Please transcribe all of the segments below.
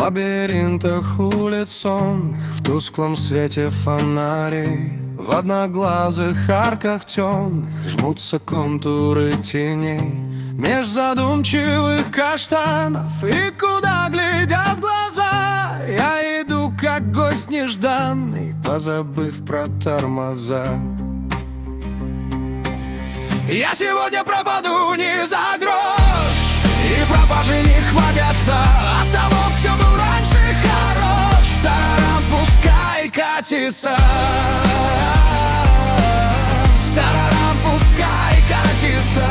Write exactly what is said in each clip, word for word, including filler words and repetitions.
лабиринтах улиц сонных, в тусклом свете фонарей, в одноглазых арках темных жмутся контуры теней. Меж задумчивых каштанов и куда глядят глаза, я иду как гость нежданный, позабыв про тормоза. Я сегодня пропаду не за грош, и пропажи не хватятся от того, в чем был раньше хорош. В тарарам пускай катится, в тарарам пускай катится.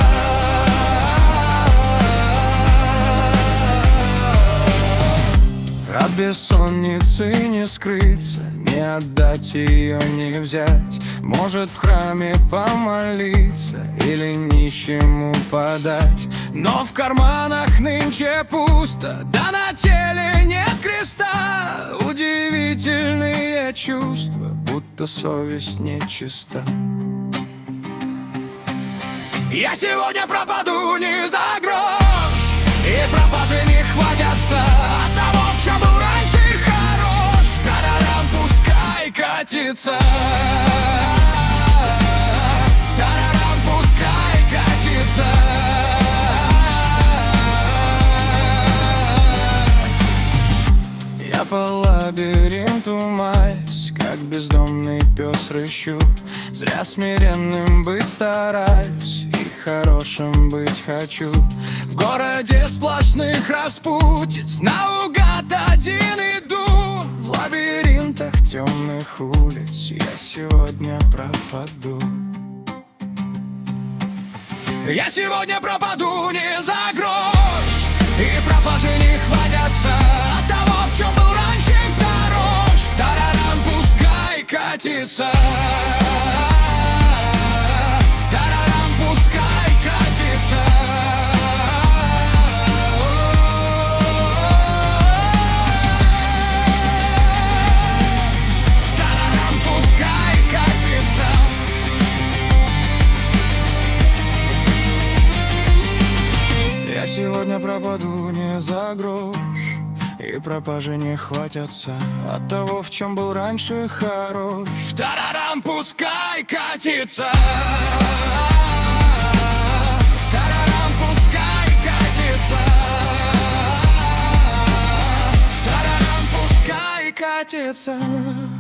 От бессонницы не скрыться, не отдать ее, не взять. Может, в храме помолиться или нищему подать. Но в карманах нынче пусто, да на теле нет креста. Удивительные чувства, будто совесть нечиста. Я сегодня пропаду не за грош, и пропажи не хватятся от того, в чем был раньше хорош. Тарарам пускай катится, в тарарам пускай катится. Я по лабиринту маясь, как бездомный пес рыщу. Зря смиренным быть стараюсь, и хорошим быть хочу. В городе сплошных распутиц, наугад один иду. В лабиринтах темных улиц я сегодня пропаду. Я сегодня пропаду не за грош, и пропажи не хватятся от того, в чем был раньше хорош. В тарарам пускай катится, в тарарам пускай катится. В тарарам пускай катится. Я сегодня пропаду не за грош, и пропажи не хватятся от того, в чем был раньше хорош. В тарарам пускай катится, в тарарам пускай катится, в тарарам пускай катится.